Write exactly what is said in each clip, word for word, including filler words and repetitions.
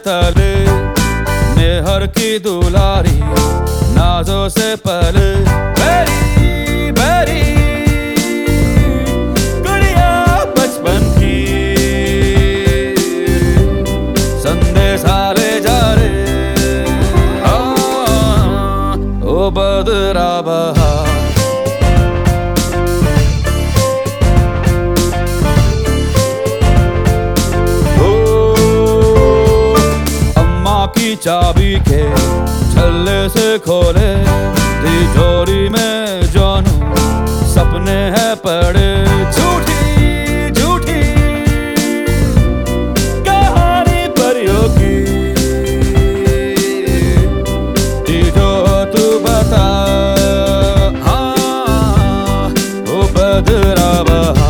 तले मेहर की दुलारी नाजों से पले बेरी बेरी गुड़िया बचपन की संदेशा ले जा रे ओ बदरा बहा चाबी के छल्ले से खोले तिजोरी में जानू सपने हैं पड़े झूठी झूठी कहानी परियों की जो तू बता हाँ वो बदरा बहा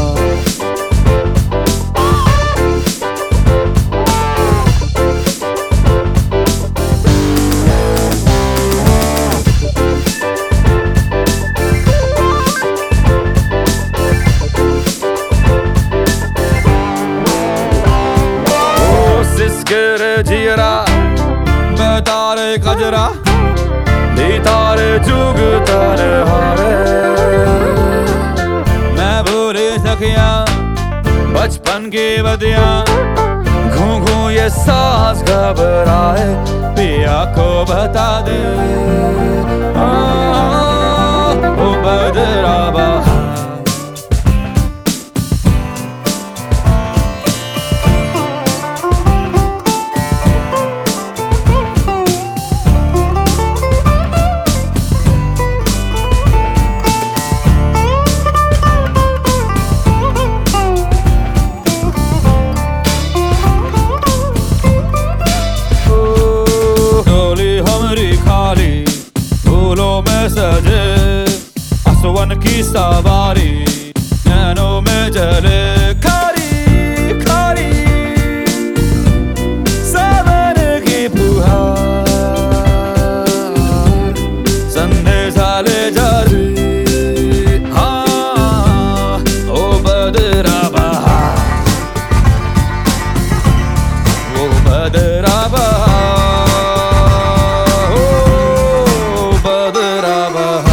जियरा बतारे कजरा तारे जुग तारे हारे मैं भूल सकिया बचपन की बदिया घू घू ये सांस घबराए पिया को बता दे ओ बदरा बहा फूलों में सजे आसवन की सवारी नैनों में जले खारी खारी सावन की फुहार संदेशा ले जा रे हाँ ओ बदरा बहा ओ बदरा बहा बहा